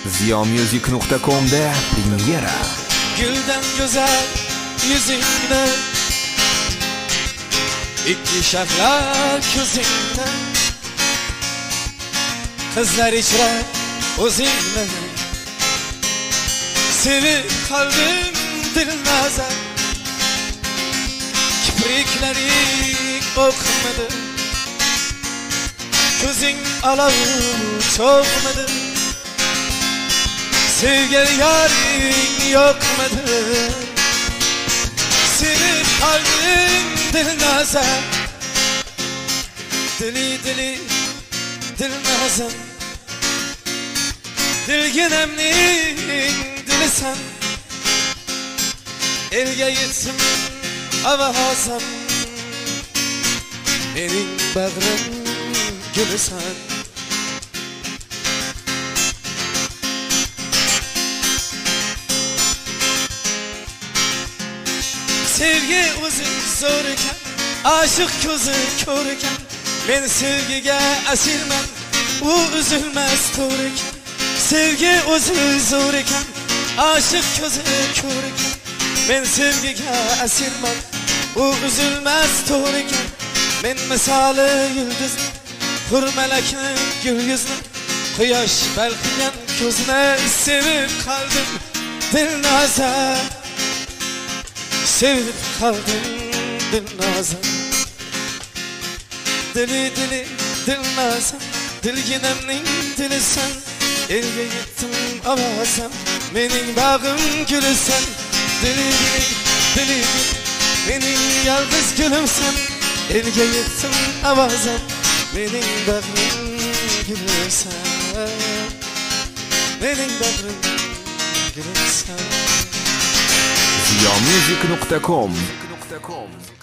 Ziyomusic.com'da premyera. Gülden güzel yüzünde, iki şaklar gözünde, kızlar içre o'zingni, sevib kalbim dilnaza, kipriklaring o'qmadi, ko'zing alavi so'g'madi, sevgili yaring yo'qmidi, sevib kalbim dilnaza, dili dilnazam, dilginamning dilisan, elga yetsin ovozim, mening bag'rim gulisan. Sevgi o'zi zo'r ekan, aşık ko'zi ko'r ekan, men sevgiga asirman, u üzülmez to'r ekan. Sevgi o'zi zo'r ekan, aşık ko'zi ko'r ekan, men sevgiga asirman, u üzülmez to'r ekan. Men misoli yulduzni, hurmalakni gul yuzni, quyosh balqigan ko'zni sevib qalbim dilnoza, sevib qalbim dilnoza, dili dilnoza, dilginamning dilisan, elga yetdim ovozim, mening bag'im gulisan, dili mening yolg'iz gulimsan, elga yetdim ovozim, mening bag'rim gulisan, mening bag'rim gulisan. Ziyomusic.com